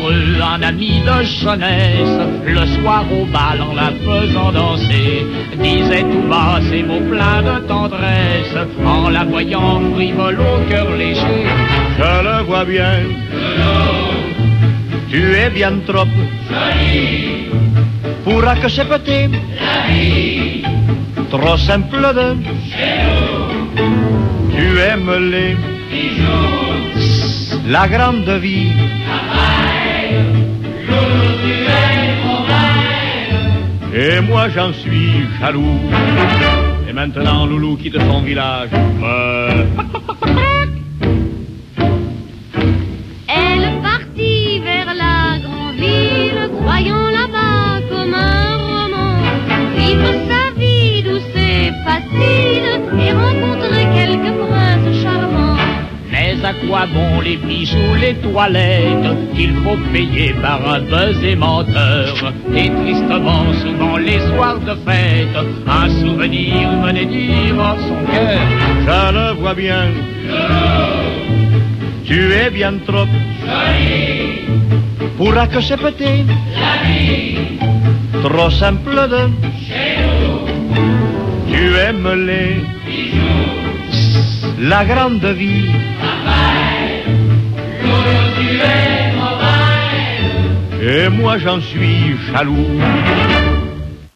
amoureux, un ami de jeunesse, le soir au bal en la faisant danser, disait tout bas ces mots pleins de tendresse, en la voyant frivole au cœur léger. Je le vois bien, tu es bien trop Jolie pour accepter la vie, trop simple de chez nous, tu aimes les bijoux, la grande vie. Loulou, tu es mon rêve. Et moi j'en suis jaloux. Et maintenant Loulou quitte son village. Elle partit vers la grande ville, croyant là-bas comme un roman, vivre sa vie douce et facile et rencontrer quelques princes charmants. Mais à quoi bon les bijoux, les toilettes qu'il faut payer par un baiser menteur? Et tristement, souvent les soirs de fête, un souvenir venait dire en son cœur. Je le vois bien, tu es bien trop Jolie pour accepter la vie, trop simple de chez nous, tu aimes les bijoux, la grande vie. Loulou, tu es mon rêve. Et moi j'en suis jaloux.